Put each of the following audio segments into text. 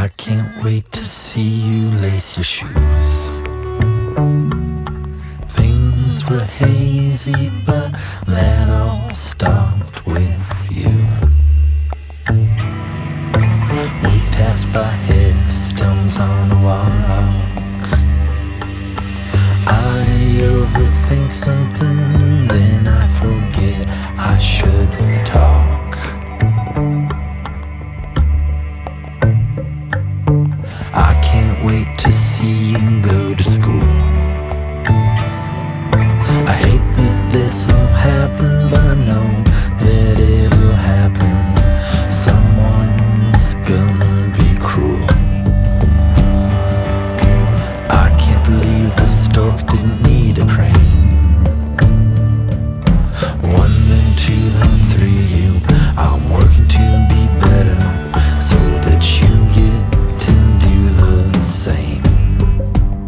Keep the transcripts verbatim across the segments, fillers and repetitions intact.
I can't wait to see you lace your shoes. Things were hazy, but that all stopped with you. We passed by headstones on a walk. I overthink something, and then I forget I should talk. I can't wait to see you go to school. I hate that this'll happen, but I know that it'll happen. Someone's gonna be cruel. I can't believe the stork didn't need a crane. One, then two, then three, you. I'm working to be better so that you get to do the same.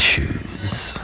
shoes.